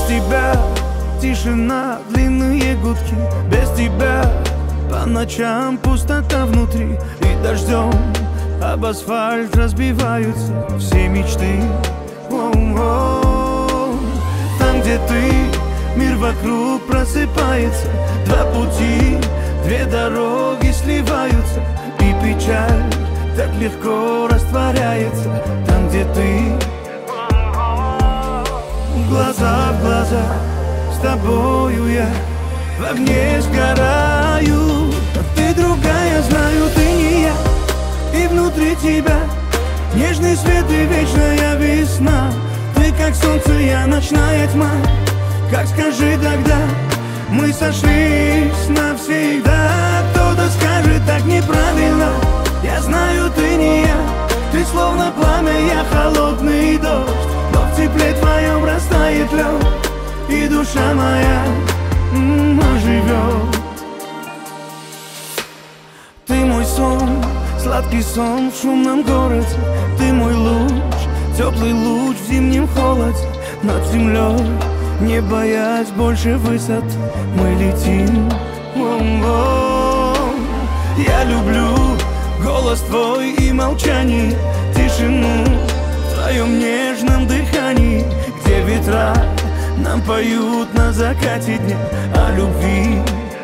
тебя тишина, длинные гудки. Без тебя по ночам пустота внутри. И дождем об асфальт разбиваются все мечты. Воу-воу. Там, где ты, мир вокруг просыпается. Два пути, две дороги сливаются. И печаль так легко растворяется. Там, где ты, глаза в глаза, с тобою я в огне сгораю. Ты другая, знаю, ты не я. И внутри тебя нежный свет и вечная весна. Ты как солнце, я ночная тьма. Как скажи тогда, мы сошлись навсегда. Кто-то скажет так неправильно. Я знаю, ты не я. Ты словно пламя, я холодный дождь. Но в тепле твоем растает лед. И душа моя оживет. Ты мой сон, сладкий сон в шумном городе. Ты мой луч, теплый луч в зимнем холоде. Над землей, не боясь больше высот, мы летим. Воу-воу. Я люблю голос твой и молчание, тишину в твоем нежном дыхании, где ветра нам поют на закате дня о любви.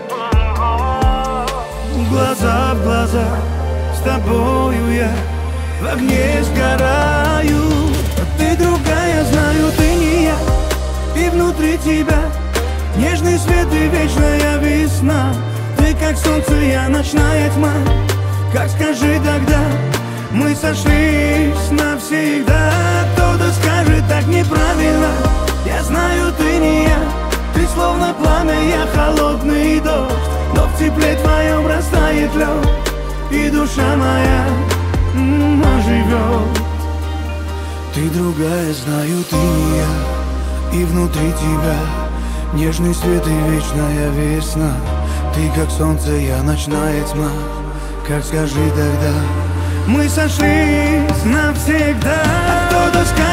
Глаза в глаза, с тобою я в огне сгораю. Ты другая, знаю, ты не я. И внутри тебя нежный свет и вечная весна. Ты как солнце, я ночная тьма. Как скажи тогда, мы сошлись навсегда. Кто-то скажет так неправильно. Я знаю, ты не я. Ты словно пламя, я холодный дождь. Но в тепле твоем растает лед. И душа моя оживет. Ты другая, знаю, ты не я. И внутри тебя нежный свет и вечная весна. Ты как солнце, я ночная тьма. Как скажи тогда, мы сошлись навсегда. Кто-то скажет